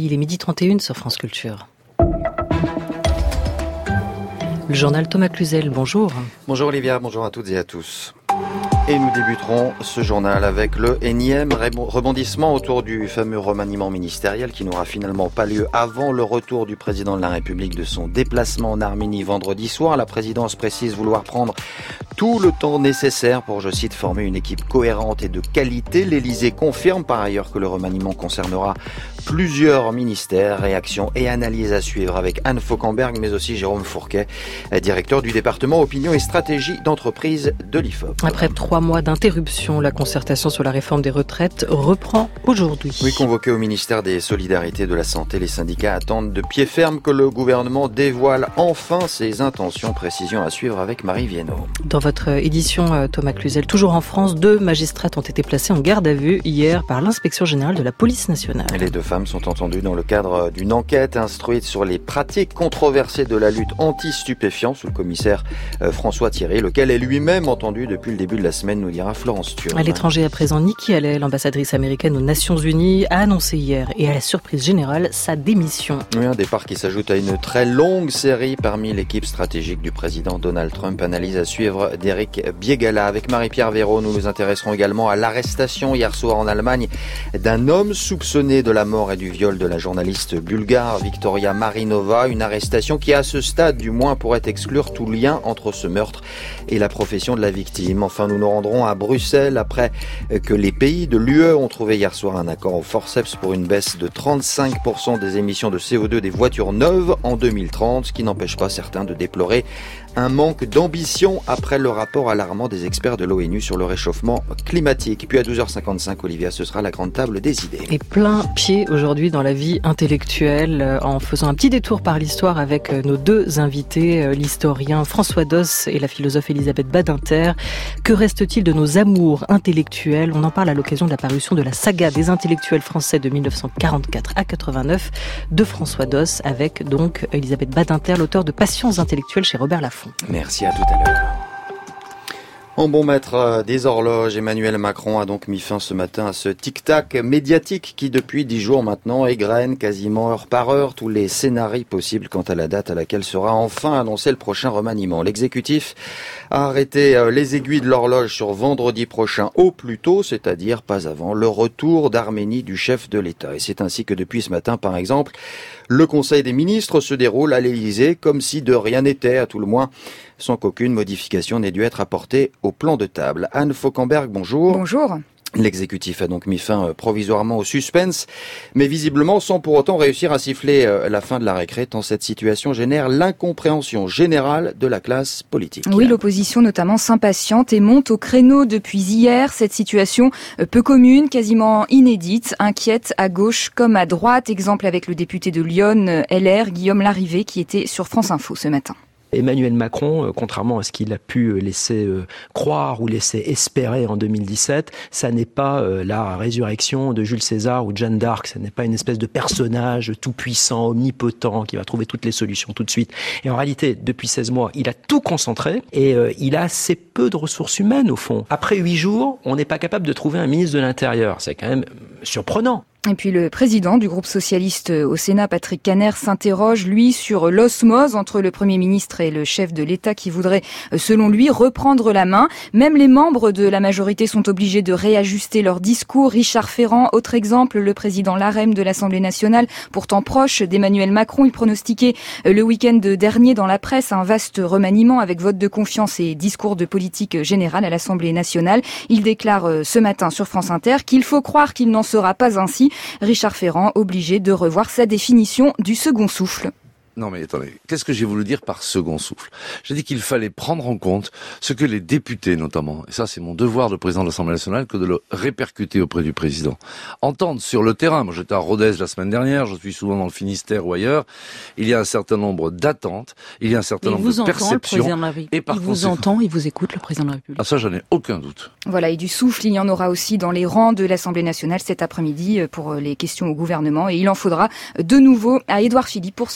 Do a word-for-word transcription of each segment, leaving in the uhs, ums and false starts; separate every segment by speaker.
Speaker 1: il est midi trente et une sur France Culture. Le journal Thomas Cluzel, bonjour.
Speaker 2: Bonjour Olivia, bonjour à toutes et à tous. Et nous débuterons ce journal avec le énième rebondissement autour du fameux remaniement ministériel qui n'aura finalement pas lieu avant le retour du président de la République de son déplacement en Arménie vendredi soir. La présidence précise vouloir prendre tout le temps nécessaire pour, je cite, former une équipe cohérente et de qualité. L'Élysée confirme par ailleurs que le remaniement concernera plusieurs ministères. Réactions et analyses à suivre avec Anne Fauquemberg, mais aussi Jérôme Fourquet, directeur du département Opinion et Stratégie d'entreprise de l'I F O P.
Speaker 1: Après trois mois d'interruption, la concertation sur la réforme des retraites reprend aujourd'hui.
Speaker 2: Oui, convoqué au ministère des Solidarités et de la Santé, les syndicats attendent de pied ferme que le gouvernement dévoile enfin ses intentions. Précision à suivre avec Marie Viennot.
Speaker 1: Dans votre édition, Thomas Cluzel, toujours en France, deux magistrates ont été placés en garde à vue hier par l'inspection générale de la police nationale.
Speaker 2: Les deux femmes sont entendues dans le cadre d'une enquête instruite sur les pratiques controversées de la lutte anti-stupéfiants sous le commissaire François Thierry, lequel est lui-même entendu depuis le début de la semaine, nous dira Florence Thurne.
Speaker 1: À l'étranger à présent, Nikki Haley, l'ambassadrice américaine aux Nations Unies, a annoncé hier et à la surprise générale sa démission.
Speaker 2: Oui, un départ qui s'ajoute à une très longue série parmi l'équipe stratégique du président Donald Trump. Analyse à suivre d'Éric Biegala. Avec Marie-Pierre Véraud, nous nous intéresserons également à l'arrestation hier soir en Allemagne d'un homme soupçonné de la mort et du viol de la journaliste bulgare Victoria Marinova. Une arrestation qui, à ce stade du moins, pourrait exclure tout lien entre ce meurtre et la profession de la victime. Enfin, nous nous rendrons à Bruxelles après que les pays de l'U E ont trouvé hier soir un accord au forceps pour une baisse de trente-cinq pour cent des émissions de C O deux des voitures neuves en deux mille trente, ce qui n'empêche pas certains de déplorer un manque d'ambition après le rapport alarmant des experts de l'ONU sur le réchauffement climatique. Et puis à douze heures cinquante-cinq, Olivia, ce sera la grande table des idées.
Speaker 1: Et plein pied aujourd'hui dans la vie intellectuelle, en faisant un petit détour par l'histoire avec nos deux invités, l'historien François Doss et la philosophe Elisabeth Badinter. Que reste-t-il de nos amours intellectuels ? On en parle à l'occasion de la parution de la saga des intellectuels français de dix-neuf cent quarante-quatre à quatre-vingt-neuf de François Doss, avec donc Elisabeth Badinter, l'auteur de Passions intellectuelles chez Robert Laffont.
Speaker 2: Merci, à tout à l'heure. En bon maître des horloges, Emmanuel Macron a donc mis fin ce matin à ce tic-tac médiatique qui, depuis dix jours maintenant, égrène quasiment heure par heure tous les scénarios possibles quant à la date à laquelle sera enfin annoncé le prochain remaniement. L'exécutif a arrêté les aiguilles de l'horloge sur vendredi prochain au plus tôt, c'est-à-dire pas avant le retour d'Arménie du chef de l'État. Et c'est ainsi que depuis ce matin, par exemple, le Conseil des ministres se déroule à l'Élysée comme si de rien n'était, à tout le moins, sans qu'aucune modification n'ait dû être apportée au plan de table. Anne Fauquemberg, bonjour.
Speaker 3: Bonjour.
Speaker 2: L'exécutif a donc mis fin provisoirement au suspense, mais visiblement sans pour autant réussir à siffler la fin de la récré, tant cette situation génère l'incompréhension générale de la classe politique.
Speaker 3: Oui, l'opposition notamment s'impatiente et monte au créneau depuis hier. Cette situation peu commune, quasiment inédite, inquiète à gauche comme à droite. Exemple avec le député de Lyon, L R, Guillaume Larrivé, qui était sur France Info ce matin.
Speaker 4: Emmanuel Macron, contrairement à ce qu'il a pu laisser croire ou laisser espérer en deux mille dix-sept, ça n'est pas la résurrection de Jules César ou de Jeanne d'Arc, ça n'est pas une espèce de personnage tout-puissant, omnipotent, qui va trouver toutes les solutions tout de suite. Et en réalité, depuis seize mois, il a tout concentré et il a assez peu de ressources humaines au fond. Après huit jours, on n'est pas capable de trouver un ministre de l'Intérieur. C'est quand même surprenant.
Speaker 3: Et puis le président du groupe socialiste au Sénat, Patrick Kanner, s'interroge, lui, sur l'osmose entre le Premier ministre et le chef de l'État qui voudrait, selon lui, reprendre la main. Même les membres de la majorité sont obligés de réajuster leur discours. Richard Ferrand, autre exemple, le président LaREM de l'Assemblée nationale, pourtant proche d'Emmanuel Macron, il pronostiquait le week-end dernier dans la presse un vaste remaniement avec vote de confiance et discours de politique générale à l'Assemblée nationale. Il déclare ce matin sur France Inter qu'il faut croire qu'il n'en sera pas ainsi. Richard Ferrand, obligé de revoir sa définition du second souffle.
Speaker 5: Non mais attendez, qu'est-ce que j'ai voulu dire par second souffle ? J'ai dit qu'il fallait prendre en compte ce que les députés notamment, et ça c'est mon devoir de président de l'Assemblée nationale, que de le répercuter auprès du président. Entendre sur le terrain, moi j'étais à Rodez la semaine dernière, je suis souvent dans le Finistère ou ailleurs, il y a un certain nombre d'attentes, il y a un certain nombre de perceptions.
Speaker 1: Et par il vous conséquent... entend, il vous écoute, le président de la République.
Speaker 5: Ah ça j'en ai aucun doute.
Speaker 3: Voilà, et du souffle, il y en aura aussi dans les rangs de l'Assemblée nationale cet après-midi pour les questions au gouvernement, et il en faudra de nouveau à Édouard Philippe pour se défendre.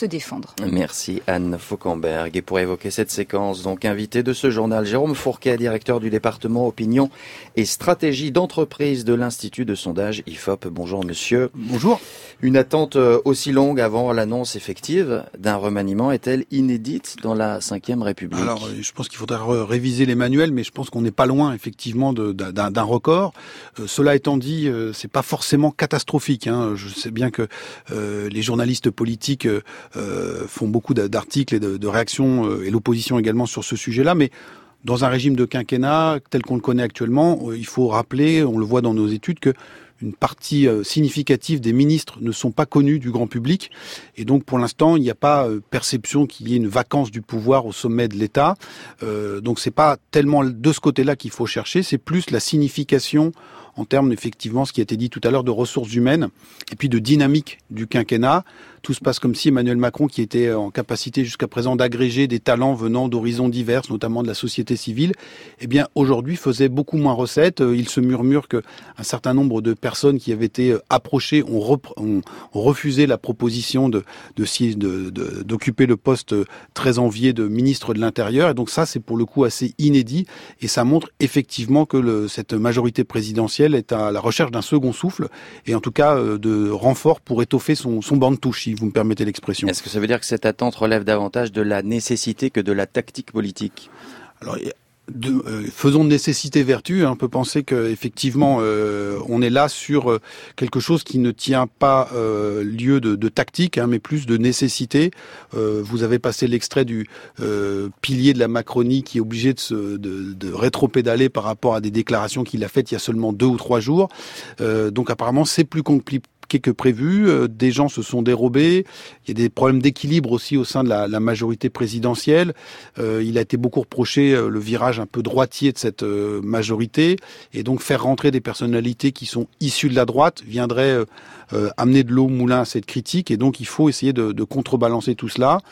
Speaker 3: Londres.
Speaker 2: Merci Anne Fauquemberg. Et pour évoquer cette séquence, donc invité de ce journal, Jérôme Fourquet, directeur du département opinion et stratégie d'entreprise de l'Institut de sondage I F O P. Bonjour monsieur.
Speaker 6: Bonjour.
Speaker 2: Une attente aussi longue avant l'annonce effective d'un remaniement est-elle inédite dans la cinquième République?
Speaker 6: Alors, je pense qu'il faudrait réviser les manuels, mais je pense qu'on n'est pas loin, effectivement, de, d'un, d'un record. Euh, cela étant dit, euh, c'est pas forcément catastrophique. Hein. Je sais bien que euh, les journalistes politiques euh, font beaucoup d'articles et de, de réactions, euh, et l'opposition également sur ce sujet-là, mais dans un régime de quinquennat tel qu'on le connaît actuellement, euh, il faut rappeler, on le voit dans nos études, que une partie significative des ministres ne sont pas connus du grand public. Et donc, pour l'instant, il n'y a pas perception qu'il y ait une vacance du pouvoir au sommet de l'État. Euh, donc, c'est pas tellement de ce côté-là qu'il faut chercher, c'est plus la signification en termes, effectivement, ce qui a été dit tout à l'heure, de ressources humaines et puis de dynamique du quinquennat. Tout se passe comme si Emmanuel Macron, qui était en capacité jusqu'à présent d'agréger des talents venant d'horizons divers, notamment de la société civile, eh bien aujourd'hui faisait beaucoup moins recette. Il se murmure qu'un certain nombre de personnes qui avaient été approchées ont, rep- ont, ont refusé la proposition de, de, de, de, d'occuper le poste très envié de ministre de l'Intérieur. Et donc ça, c'est pour le coup assez inédit. Et ça montre effectivement que le, cette majorité présidentielle est à la recherche d'un second souffle et en tout cas de renfort pour étoffer son, son banc de touche, si vous me permettez l'expression.
Speaker 2: Est-ce que ça veut dire que cette attente relève davantage de la nécessité que de la tactique politique?
Speaker 6: Alors, de, euh, faisons de nécessité vertu. Hein. On peut penser qu'effectivement, euh, on est là sur euh, quelque chose qui ne tient pas euh, lieu de, de tactique, hein, mais plus de nécessité. Euh, vous avez passé l'extrait du euh, pilier de la Macronie qui est obligé de, se, de, de rétro-pédaler par rapport à des déclarations qu'il a faites il y a seulement deux ou trois jours. Euh, donc apparemment, c'est plus compliqué que prévu, euh, des gens se sont dérobés, il y a des problèmes d'équilibre aussi au sein de la, la majorité présidentielle, euh, il a été beaucoup reproché euh, le virage un peu droitier de cette euh, majorité, et donc faire rentrer des personnalités qui sont issues de la droite viendrait euh, euh, amener de l'eau au moulin à cette critique, et donc il faut essayer de, de contrebalancer tout cela.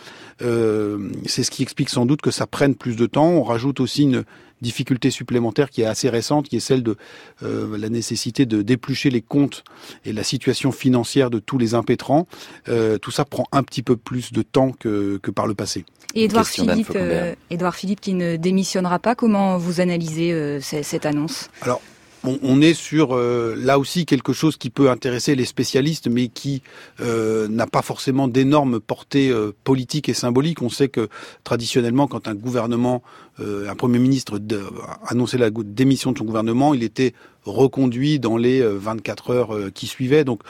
Speaker 6: Euh, c'est ce qui explique sans doute que ça prenne plus de temps. On rajoute aussi une difficulté supplémentaire qui est assez récente, qui est celle de euh, la nécessité de déplucher les comptes et la situation financière de tous les impétrants. Euh, tout ça prend un petit peu plus de temps que, que par le passé.
Speaker 3: Et Édouard Philippe, euh, Édouard Philippe qui ne démissionnera pas, comment vous analysez euh, cette annonce? Alors,
Speaker 6: On, on est sur euh, là aussi quelque chose qui peut intéresser les spécialistes, mais qui euh, n'a pas forcément d'énormes portées euh, politiques et symboliques. On sait que traditionnellement, quand un gouvernement, euh, un Premier ministre de, annonçait la démission de son gouvernement, il était reconduit dans les vingt-quatre heures qui suivaient. Donc,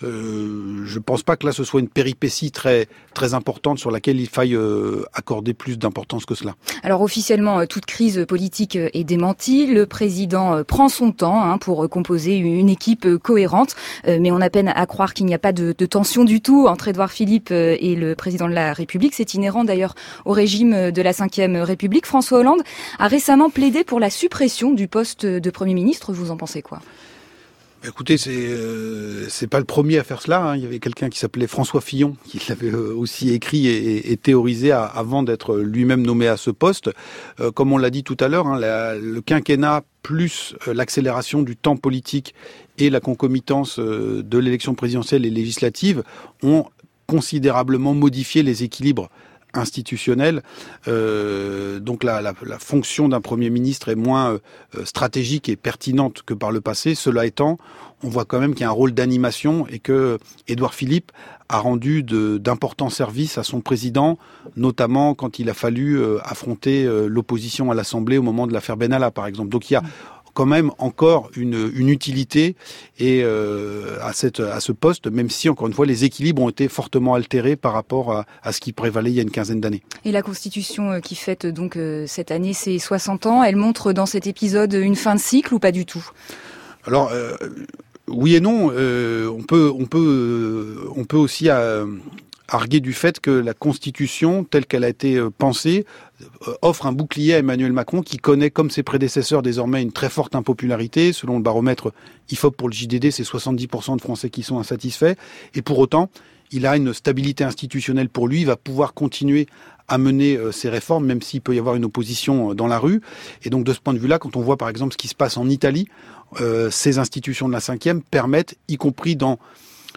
Speaker 6: euh, je ne pense pas que là, ce soit une péripétie très très importante sur laquelle il faille euh, accorder plus d'importance que cela.
Speaker 3: Alors, officiellement, toute crise politique est démentie. Le président prend son temps hein, pour composer une équipe cohérente. Euh, mais on a peine à croire qu'il n'y a pas de, de tension du tout entre Édouard Philippe et le président de la République. C'est inhérent d'ailleurs au régime de la cinquième République. François Hollande a récemment plaidé pour la suppression du poste de Premier ministre. Vous en pensez quoi?
Speaker 6: Écoutez, c'est euh, c'est pas le premier à faire cela. Hein. Il y avait quelqu'un qui s'appelait François Fillon qui l'avait euh, aussi écrit et, et théorisé à, avant d'être lui-même nommé à ce poste. Euh, comme on l'a dit tout à l'heure, hein, la, le quinquennat plus euh, l'accélération du temps politique et la concomitance euh, de l'élection présidentielle et législative ont considérablement modifié les équilibres institutionnel. Euh, donc la, la, la fonction d'un Premier ministre est moins euh, stratégique et pertinente que par le passé. Cela étant, on voit quand même qu'il y a un rôle d'animation et que Édouard Philippe a rendu de, d'importants services à son président, notamment quand il a fallu euh, affronter euh, l'opposition à l'Assemblée au moment de l'affaire Benalla, par exemple. Donc il y a quand même encore une, une utilité et euh, à, cette, à ce poste, même si, encore une fois, les équilibres ont été fortement altérés par rapport à, à ce qui prévalait il y a une quinzaine d'années.
Speaker 3: Et la Constitution qui fête donc cette année ses soixante ans, elle montre dans cet épisode une fin de cycle ou pas du tout?
Speaker 6: Alors, euh, oui et non. Euh, on peut, on peut, euh, on peut aussi euh, arguer du fait que la Constitution, telle qu'elle a été pensée, offre un bouclier à Emmanuel Macron qui connaît, comme ses prédécesseurs, désormais une très forte impopularité. Selon le baromètre I F O P pour le J D D, c'est soixante-dix pour cent de Français qui sont insatisfaits. Et pour autant, il a une stabilité institutionnelle pour lui. Il va pouvoir continuer à mener euh, ses réformes, même s'il peut y avoir une opposition euh, dans la rue. Et donc, de ce point de vue-là, quand on voit, par exemple, ce qui se passe en Italie, euh, ces institutions de la cinquième permettent, y compris dans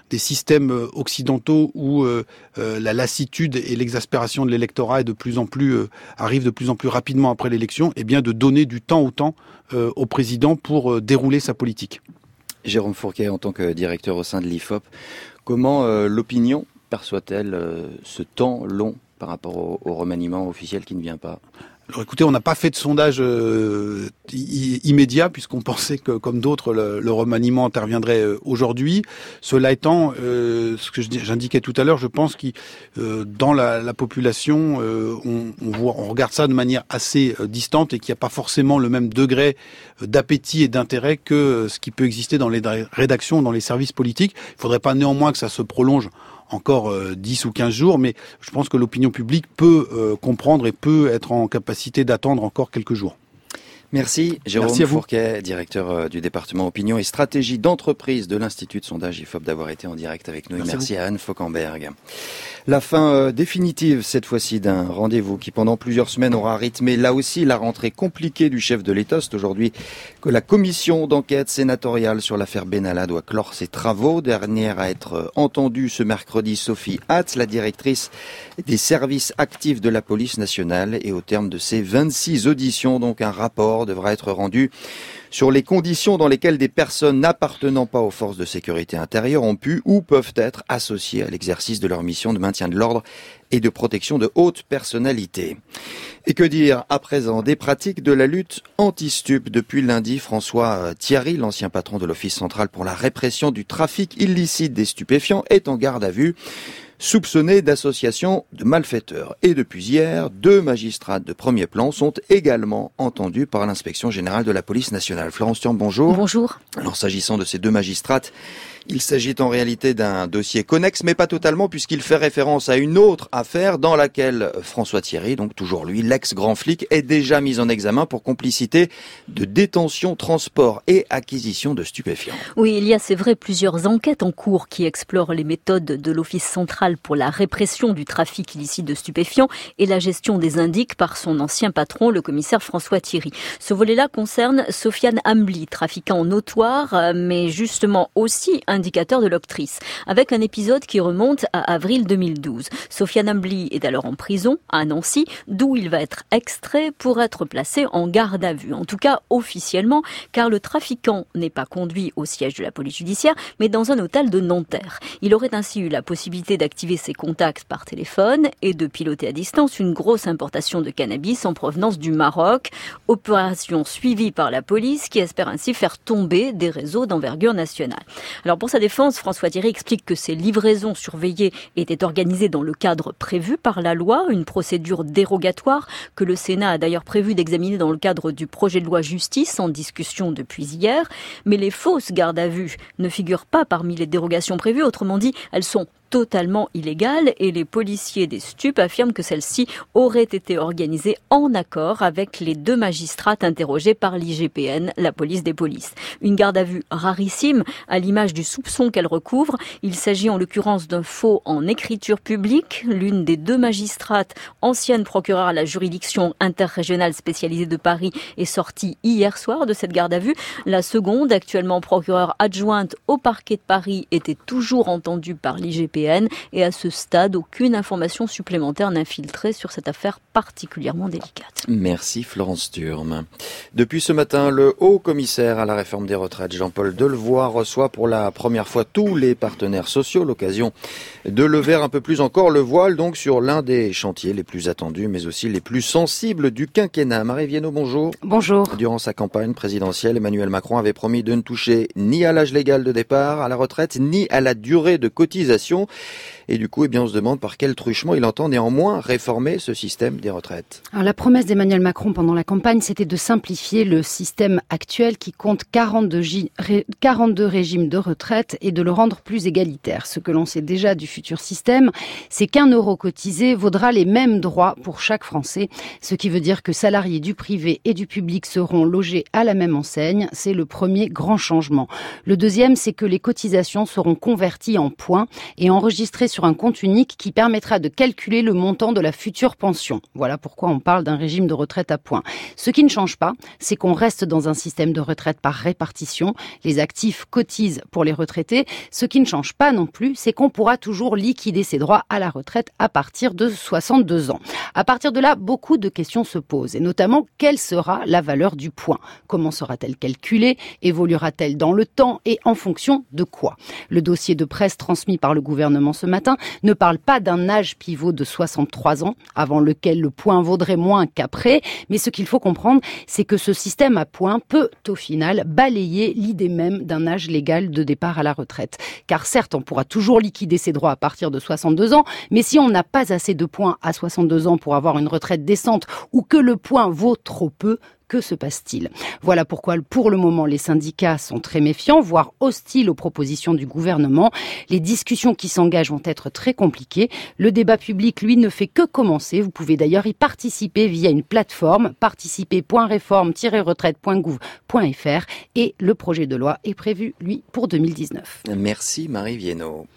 Speaker 6: des systèmes occidentaux où euh, euh, la lassitude et l'exaspération de l'électorat est de plus en plus euh, arrive de plus en plus rapidement après l'élection, et bien de donner du temps au temps euh, au président pour euh, dérouler sa politique.
Speaker 2: Jérôme Fourquet, en tant que directeur au sein de l'I F O P, comment euh, l'opinion perçoit-elle euh, ce temps long par rapport au, au remaniement officiel qui ne vient pas ?
Speaker 6: Alors écoutez, on n'a pas fait de sondage euh, i- immédiat puisqu'on pensait que, comme d'autres, le, le remaniement interviendrait euh, aujourd'hui. Cela étant, euh, ce que je, j'indiquais tout à l'heure, je pense que euh, dans la, la population, euh, on, on, voit, on regarde ça de manière assez euh, distante et qu'il n'y a pas forcément le même degré euh, d'appétit et d'intérêt que euh, ce qui peut exister dans les rédactions, dans les services politiques. Il ne faudrait pas néanmoins que ça se prolonge encore euh, dix ou quinze jours, mais je pense que l'opinion publique peut euh, comprendre et peut être en capacité d'attendre encore quelques jours.
Speaker 2: Merci Jérôme
Speaker 6: Merci à vous.
Speaker 2: Fourquet, directeur du département opinion et stratégie d'entreprise de l'Institut de sondage I F O P, d'avoir été en direct avec nous.
Speaker 6: Merci
Speaker 2: et merci
Speaker 6: à,
Speaker 2: à Anne Fauquemberg. La fin euh, définitive cette fois-ci d'un rendez-vous qui pendant plusieurs semaines aura rythmé là aussi la rentrée compliquée du chef de l'État. C'est aujourd'hui que la commission d'enquête sénatoriale sur l'affaire Benalla doit clore ses travaux. Dernière à être entendue ce mercredi, Sophie Hatz, la directrice des services actifs de la police nationale. Et au terme de ces vingt-six auditions, donc un rapport devra être rendu sur les conditions dans lesquelles des personnes n'appartenant pas aux forces de sécurité intérieure ont pu ou peuvent être associées à l'exercice de leur mission de maintien de l'ordre et de protection de haute personnalité. Et que dire à présent des pratiques de la lutte anti-stup. Depuis lundi, François Thierry, l'ancien patron de l'Office central pour la répression du trafic illicite des stupéfiants, est en garde à vue, soupçonné d'association de malfaiteurs. Et depuis hier, deux magistrats de premier plan sont également entendus par l'inspection générale de la police nationale. Florence Thiam, bonjour.
Speaker 7: Bonjour.
Speaker 2: Alors, s'agissant de ces deux magistrates, il s'agit en réalité d'un dossier connexe, mais pas totalement, puisqu'il fait référence à une autre affaire dans laquelle François Thierry, donc toujours lui, l'ex-grand flic, est déjà mis en examen pour complicité de détention, transport et acquisition de stupéfiants.
Speaker 7: Oui, il y a, c'est vrai, plusieurs enquêtes en cours qui explorent les méthodes de l'Office central pour la répression du trafic illicite de stupéfiants et la gestion des indices par son ancien patron, le commissaire François Thierry. Ce volet-là concerne Sofiane Ambli, trafiquant notoire, mais justement aussi indicateur de l'octrice, avec un épisode qui remonte à avril deux mille douze. Sofiane Ambli est alors en prison à Nancy, d'où il va être extrait pour être placé en garde à vue. En tout cas, officiellement, car le trafiquant n'est pas conduit au siège de la police judiciaire, mais dans un hôtel de Nanterre. Il aurait ainsi eu la possibilité d'activer ses contacts par téléphone et de piloter à distance une grosse importation de cannabis en provenance du Maroc. Opération suivie par la police qui espère ainsi faire tomber des réseaux d'envergure nationale. Alors pour sa défense, François Thierry explique que ces livraisons surveillées étaient organisées dans le cadre prévu par la loi, une procédure dérogatoire que le Sénat a d'ailleurs prévu d'examiner dans le cadre du projet de loi justice en discussion depuis hier. Mais les fausses gardes à vue ne figurent pas parmi les dérogations prévues, autrement dit, elles sont totalement illégale et les policiers des stupes affirment que celle-ci aurait été organisée en accord avec les deux magistrates interrogés par l'I G P N, la police des polices. Une garde à vue rarissime à l'image du soupçon qu'elle recouvre. Il s'agit en l'occurrence d'un faux en écriture publique. L'une des deux magistrates, ancienne procureure à la juridiction interrégionale spécialisée de Paris, est sortie hier soir de cette garde à vue. La seconde, actuellement procureure adjointe au parquet de Paris, était toujours entendue par l'I G P N. Et à ce stade, aucune information supplémentaire n'a filtré sur cette affaire particulièrement délicate.
Speaker 2: Merci Florence Thurm. Depuis ce matin, le haut commissaire à la réforme des retraites, Jean-Paul Delevoye, reçoit pour la première fois tous les partenaires sociaux, l'occasion de lever un peu plus encore le voile donc sur l'un des chantiers les plus attendus, mais aussi les plus sensibles du quinquennat. Marie Viennot, bonjour.
Speaker 3: Bonjour.
Speaker 2: Durant sa campagne présidentielle, Emmanuel Macron avait promis de ne toucher ni à l'âge légal de départ, à la retraite, ni à la durée de cotisation. Et du coup, eh bien, on se demande par quel truchement il entend néanmoins réformer ce système des retraites.
Speaker 8: Alors, la promesse d'Emmanuel Macron pendant la campagne, c'était de simplifier le système actuel qui compte quarante-deux, quarante-deux régimes de retraite et de le rendre plus égalitaire. Ce que l'on sait déjà du futur système, c'est qu'un euro cotisé vaudra les mêmes droits pour chaque Français, ce qui veut dire que salariés du privé et du public seront logés à la même enseigne. C'est le premier grand changement. Le deuxième, c'est que les cotisations seront converties en points et en enregistré sur un compte unique qui permettra de calculer le montant de la future pension. Voilà pourquoi on parle d'un régime de retraite à points. Ce qui ne change pas, c'est qu'on reste dans un système de retraite par répartition. Les actifs cotisent pour les retraités. Ce qui ne change pas non plus, c'est qu'on pourra toujours liquider ses droits à la retraite à partir de soixante-deux ans. À partir de là, beaucoup de questions se posent, et notamment, quelle sera la valeur du point ? Comment sera-t-elle calculée ? Évoluera-t-elle dans le temps et en fonction de quoi ? Le dossier de presse transmis par le gouvernement ce matin ne parle pas d'un âge pivot de soixante-trois ans, avant lequel le point vaudrait moins qu'après, mais ce qu'il faut comprendre, c'est que ce système à points peut, au final, balayer l'idée même d'un âge légal de départ à la retraite. Car certes, on pourra toujours liquider ses droits à partir de soixante-deux ans, mais si on n'a pas assez de points à soixante-deux ans pour avoir une retraite décente ou que le point vaut trop peu, que se passe-t-il ? Voilà pourquoi, pour le moment, les syndicats sont très méfiants, voire hostiles aux propositions du gouvernement. Les discussions qui s'engagent vont être très compliquées. Le débat public, lui, ne fait que commencer. Vous pouvez d'ailleurs y participer via une plateforme, participer point réforme tiret retraite point gouv point f r, et le projet de loi est prévu, lui, pour deux mille dix-neuf.
Speaker 2: Merci Marie Viennot.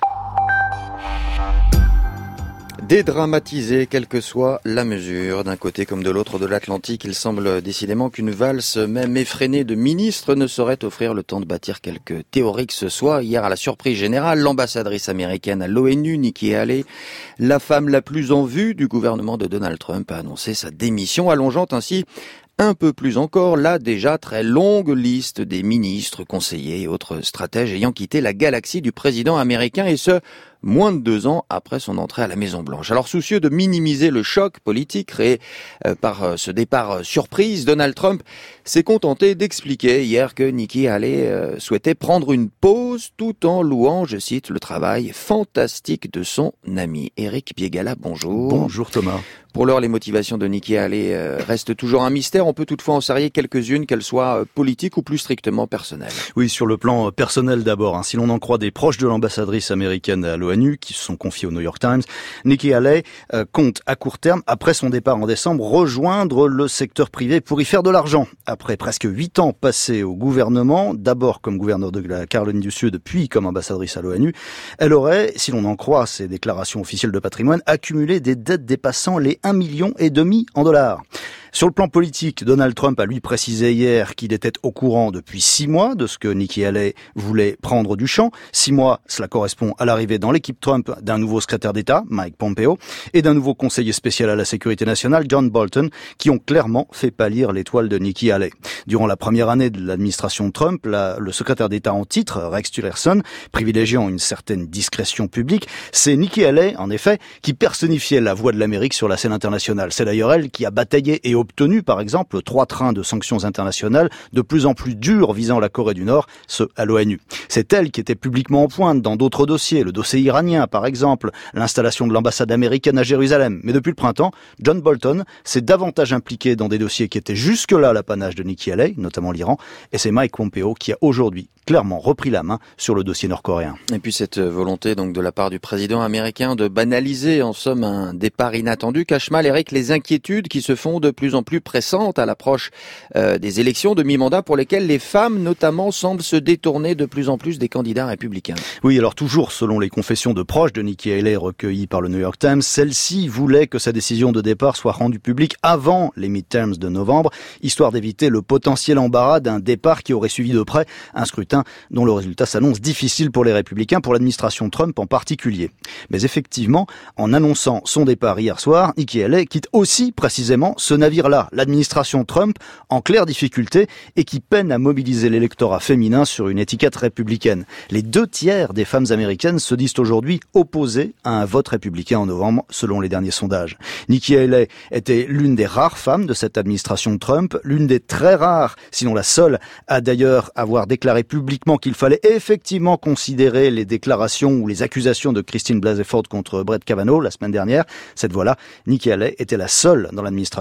Speaker 2: Dédramatiser, quelle que soit la mesure, d'un côté comme de l'autre de l'Atlantique, il semble décidément qu'une valse même effrénée de ministres ne saurait offrir le temps de bâtir quelque théorie que ce soit. Hier, à la surprise générale, l'ambassadrice américaine à l'ONU, Nikki Haley, la femme la plus en vue du gouvernement de Donald Trump, a annoncé sa démission, allongeant ainsi un peu plus encore la déjà très longue liste des ministres, conseillers et autres stratèges ayant quitté la galaxie du président américain, et ce, moins de deux ans après son entrée à la Maison-Blanche. Alors, soucieux de minimiser le choc politique créé euh, par euh, ce départ euh, surprise, Donald Trump s'est contenté d'expliquer hier que Nikki Haley euh, souhaitait prendre une pause tout en louant, je cite, le travail fantastique de son ami. Éric Biégala, bonjour.
Speaker 9: Bonjour Thomas.
Speaker 2: Pour l'heure, les motivations de Nikki Haley euh, restent toujours un mystère. On peut toutefois en serrer quelques-unes, qu'elles soient euh, politiques ou plus strictement personnelles.
Speaker 9: Oui, sur le plan personnel d'abord. Hein, si l'on en croit des proches de l'ambassadrice américaine à l'ONU, qui se sont confiés au New York Times, Nikki Haley euh, compte à court terme, après son départ en décembre, rejoindre le secteur privé pour y faire de l'argent. Après presque huit ans passés au gouvernement, d'abord comme gouverneur de la Caroline du Sud, puis comme ambassadrice à l'ONU, elle aurait, si l'on en croit ses déclarations officielles de patrimoine, accumulé des dettes dépassant les un million et demi en dollars. Sur le plan politique, Donald Trump a lui précisé hier qu'il était au courant depuis six mois de ce que Nikki Haley voulait prendre du champ. Six mois, cela correspond à l'arrivée dans l'équipe Trump d'un nouveau secrétaire d'État, Mike Pompeo, et d'un nouveau conseiller spécial à la sécurité nationale, John Bolton, qui ont clairement fait pâlir l'étoile de Nikki Haley. Durant la première année de l'administration Trump, la, le secrétaire d'État en titre, Rex Tillerson, privilégiant une certaine discrétion publique, c'est Nikki Haley, en effet, qui personnifiait la voix de l'Amérique sur la scène internationale. C'est d'ailleurs elle qui a bataillé et obtenu, par exemple, trois trains de sanctions internationales de plus en plus durs visant la Corée du Nord, ceux à l'ONU. C'est elle qui était publiquement en pointe dans d'autres dossiers, le dossier iranien, par exemple, l'installation de l'ambassade américaine à Jérusalem. Mais depuis le printemps, John Bolton s'est davantage impliqué dans des dossiers qui étaient jusque-là l'apanage de Nikki Haley, notamment l'Iran, et c'est Mike Pompeo qui a aujourd'hui clairement repris la main sur le dossier nord-coréen.
Speaker 2: Et puis cette volonté donc de la part du président américain de banaliser en somme un départ inattendu cache mal, Eric, les inquiétudes qui se font de plus en plus pressantes à l'approche euh, des élections de mi-mandat pour lesquelles les femmes notamment semblent se détourner de plus en plus des candidats républicains.
Speaker 9: Oui, alors toujours selon les confessions de proches de Nikki Haley recueillies par le New York Times, celle-ci voulait que sa décision de départ soit rendue publique avant les midterms de novembre, histoire d'éviter le potentiel embarras d'un départ qui aurait suivi de près un scrutin dont le résultat s'annonce difficile pour les républicains, pour l'administration Trump en particulier. Mais effectivement, en annonçant son départ hier soir, Nikki Haley quitte aussi précisément ce navire-là, l'administration Trump en claire difficulté et qui peine à mobiliser l'électorat féminin sur une étiquette républicaine. Les deux tiers des femmes américaines se disent aujourd'hui opposées à un vote républicain en novembre, selon les derniers sondages. Nikki Haley était l'une des rares femmes de cette administration Trump, l'une des très rares, sinon la seule, à d'ailleurs avoir déclaré publiquement qu'il fallait effectivement considérer les déclarations ou les accusations de Christine Blasey Ford contre Brett Kavanaugh la semaine dernière. Cette voix-là, Nikki Haley était la seule dans l'administration Trump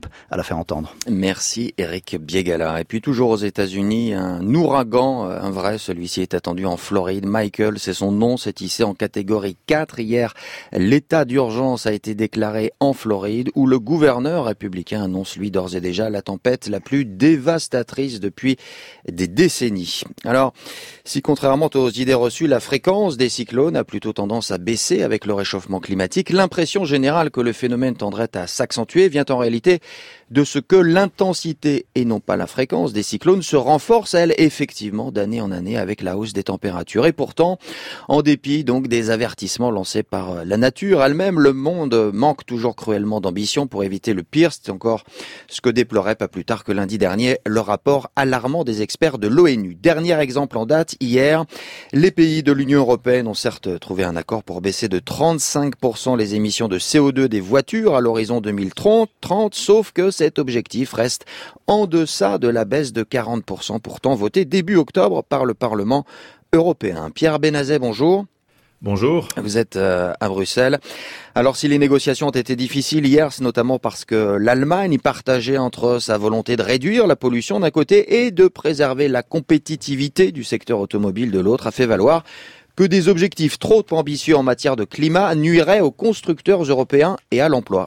Speaker 9: Trump à la faire entendre.
Speaker 2: Merci Eric Biegala. Et puis toujours aux États-Unis, un ouragan, un vrai, celui-ci est attendu en Floride. Michael, c'est son nom, s'est hissé en catégorie quatre. Hier, l'état d'urgence a été déclaré en Floride, où le gouverneur républicain annonce lui d'ores et déjà la tempête la plus dévastatrice depuis des décennies. Alors, si contrairement aux idées reçues, la fréquence des cyclones a plutôt tendance à baisser avec le réchauffement climatique, l'impression générale que le phénomène tendrait à s'accentuer vient en réalité de ce que l'intensité et non pas la fréquence des cyclones se renforce, elle, effectivement, d'année en année avec la hausse des températures. Et pourtant, en dépit donc des avertissements lancés par la nature elle-même, le monde manque toujours cruellement d'ambition pour éviter le pire. C'est encore ce que déplorait pas plus tard que lundi dernier le rapport alarmant des experts de l'ONU. Dernier exemple en date, hier, les pays de l'Union européenne ont certes trouvé un accord pour baisser de trente-cinq pour cent les émissions de C O deux des voitures à l'horizon deux mille trente, sauf que cet objectif reste en deçà de la baisse de quarante pour cent pourtant votée début octobre par le Parlement européen. Pierre Benazet, bonjour.
Speaker 10: Bonjour.
Speaker 2: Vous êtes euh, à Bruxelles. Alors si les négociations ont été difficiles hier, c'est notamment parce que l'Allemagne partageait entre sa volonté de réduire la pollution d'un côté et de préserver la compétitivité du secteur automobile de l'autre, a fait valoir que des objectifs trop ambitieux en matière de climat nuiraient aux constructeurs européens et à l'emploi.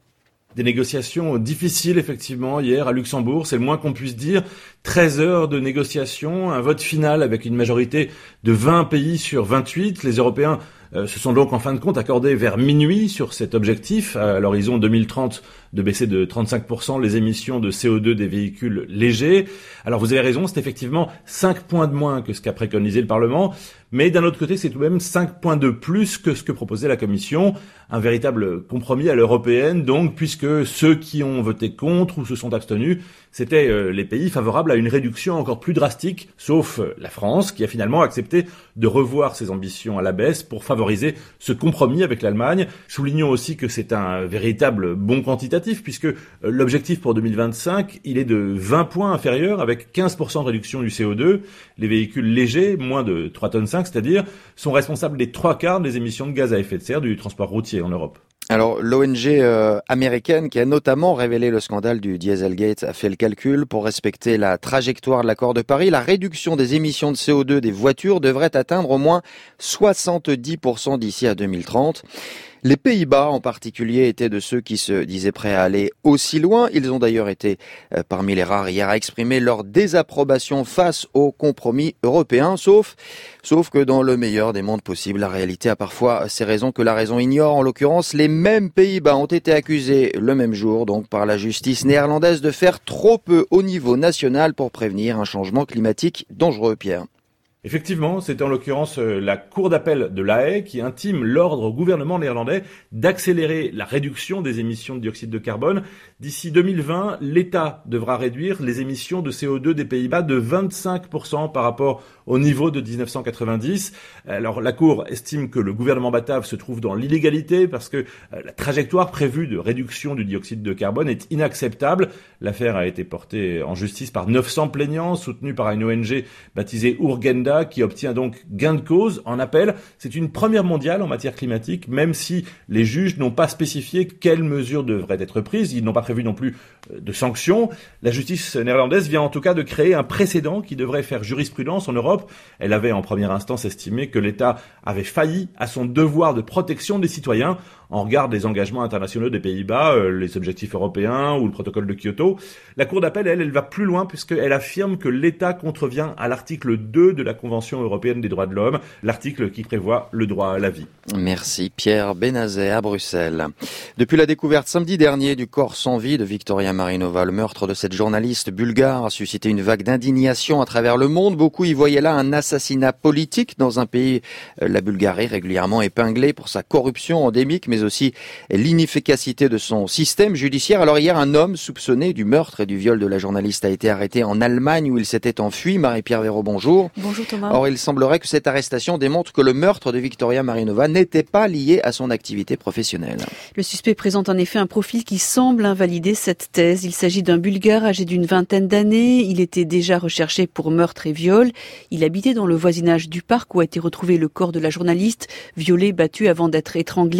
Speaker 10: Des négociations difficiles, effectivement, hier à Luxembourg, c'est le moins qu'on puisse dire. treize heures de négociations, un vote final avec une majorité de vingt pays sur vingt-huit. Les Européens euh, se sont donc en fin de compte accordés vers minuit sur cet objectif, à l'horizon deux mille trente, de baisser de trente-cinq pour cent les émissions de C O deux des véhicules légers. Alors vous avez raison, c'est effectivement cinq points de moins que ce qu'a préconisé le Parlement, mais d'un autre côté, c'est tout de même cinq points de plus que ce que proposait la Commission. Un véritable compromis à l'européenne, donc, puisque ceux qui ont voté contre ou se sont abstenus, c'était euh, les pays favorables à une réduction encore plus drastique, sauf euh, la France, qui a finalement accepté de revoir ses ambitions à la baisse pour favoriser ce compromis avec l'Allemagne. Soulignons aussi que c'est un véritable bond quantitatif, puisque euh, l'objectif pour deux mille vingt-cinq, il est de vingt points inférieur, avec quinze pour cent de réduction du C O deux. Les véhicules légers, moins de trois tonnes cinq, c'est-à-dire, sont responsables des trois quarts des émissions de gaz à effet de serre du transport routier en Europe.
Speaker 2: Alors, l'O N G euh, américaine, qui a notamment révélé le scandale du Dieselgate, a fait le calcul pour respecter la trajectoire de l'accord de Paris. La réduction des émissions de C O deux des voitures devrait atteindre au moins soixante-dix pour cent d'ici à deux mille trente. Les Pays-Bas, en particulier, étaient de ceux qui se disaient prêts à aller aussi loin. Ils ont d'ailleurs été euh, parmi les rares hier à exprimer leur désapprobation face au compromis européen, sauf, sauf que dans le meilleur des mondes possibles, la réalité a parfois ses raisons que la raison ignore. En l'occurrence, les mêmes Pays-Bas ont été accusés le même jour, donc par la justice néerlandaise, de faire trop peu au niveau national pour prévenir un changement climatique dangereux, Pierre.
Speaker 10: Effectivement, c'est en l'occurrence euh, la Cour d'appel de La Haye qui intime l'ordre au gouvernement néerlandais d'accélérer la réduction des émissions de dioxyde de carbone. D'ici deux mille vingt, l'État devra réduire les émissions de C O deux des Pays-Bas de vingt-cinq pour cent par rapport au niveau de dix-neuf cent quatre-vingt-dix. Alors la Cour estime que le gouvernement batave se trouve dans l'illégalité parce que euh, la trajectoire prévue de réduction du dioxyde de carbone est inacceptable. L'affaire a été portée en justice par neuf cents plaignants soutenus par une O N G baptisée Urgenda, qui obtient donc gain de cause en appel. C'est une première mondiale en matière climatique, même si les juges n'ont pas spécifié quelles mesures devraient être prises. Ils n'ont pas prévu non plus de sanctions. La justice néerlandaise vient en tout cas de créer un précédent qui devrait faire jurisprudence en Europe. Elle avait en première instance estimé que l'État avait failli à son devoir de protection des citoyens en regard des engagements internationaux des Pays-Bas, euh, les objectifs européens ou le protocole de Kyoto. La Cour d'appel, elle, elle va plus loin puisqu'elle affirme que l'État contrevient à l'article deux de la Convention européenne des droits de l'homme, l'article qui prévoit le droit à la vie.
Speaker 2: Merci Pierre Benazet à Bruxelles. Depuis la découverte samedi dernier du corps sans vie de Victoria Marinova, le meurtre de cette journaliste bulgare a suscité une vague d'indignation à travers le monde. Beaucoup y voyaient là un assassinat politique dans un pays, la Bulgarie, régulièrement épinglée pour sa corruption endémique, mais aussi l'inefficacité de son système judiciaire. Alors hier, un homme soupçonné du meurtre et du viol de la journaliste a été arrêté en Allemagne où il s'était enfui. Marie-Pierre Véraud, bonjour.
Speaker 11: Bonjour Thomas.
Speaker 2: Or, il semblerait que cette arrestation démontre que le meurtre de Victoria Marinova n'était pas lié à son activité professionnelle.
Speaker 11: Le suspect présente en effet un profil qui semble invalider cette thèse. Il s'agit d'un Bulgare âgé d'une vingtaine d'années. Il était déjà recherché pour meurtre et viol. Il habitait dans le voisinage du parc où a été retrouvé le corps de la journaliste, violée, battue avant d'être étranglée.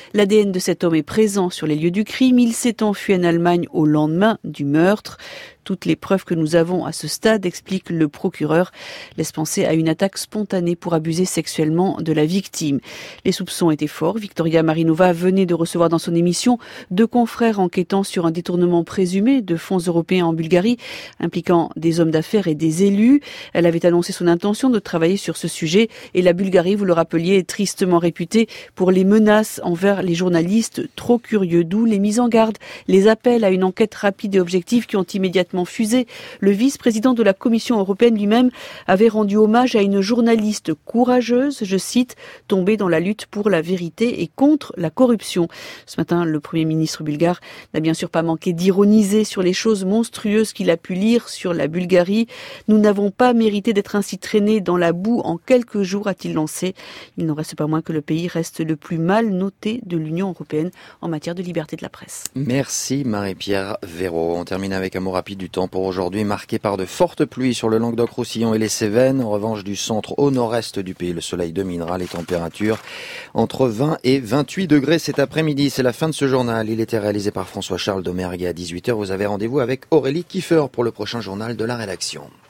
Speaker 11: L'A D N de cet homme est présent sur les lieux du crime. Il s'est enfui en Allemagne au lendemain du meurtre. Toutes les preuves que nous avons à ce stade, explique le procureur, laissent penser à une attaque spontanée pour abuser sexuellement de la victime. Les soupçons étaient forts. Victoria Marinova venait de recevoir dans son émission deux confrères enquêtant sur un détournement présumé de fonds européens en Bulgarie, impliquant des hommes d'affaires et des élus. Elle avait annoncé son intention de travailler sur ce sujet et la Bulgarie, vous le rappeliez, est tristement réputée pour les menaces envers les journalistes trop curieux, d'où les mises en garde, les appels à une enquête rapide et objective qui ont immédiatement fusé. Le vice-président de la Commission européenne lui-même avait rendu hommage à une journaliste courageuse, je cite, tombée dans la lutte pour la vérité et contre la corruption. Ce matin, le Premier ministre bulgare n'a bien sûr pas manqué d'ironiser sur les choses monstrueuses qu'il a pu lire sur la Bulgarie. Nous n'avons pas mérité d'être ainsi traînés dans la boue en quelques jours, a-t-il lancé. Il n'en reste pas moins que le pays reste le plus mal noté de l'Union européenne en matière de liberté de la presse.
Speaker 2: Merci Marie-Pierre Véraud. On termine avec un mot rapide du temps pour aujourd'hui, marqué par de fortes pluies sur le Languedoc-Roussillon et les Cévennes. En revanche, du centre au nord-est du pays, le soleil dominera, les températures entre vingt et vingt-huit degrés cet après-midi. C'est la fin de ce journal. Il était réalisé par François-Charles Domergue à dix-huit heures. Vous avez rendez-vous avec Aurélie Kiefer pour le prochain journal de la rédaction.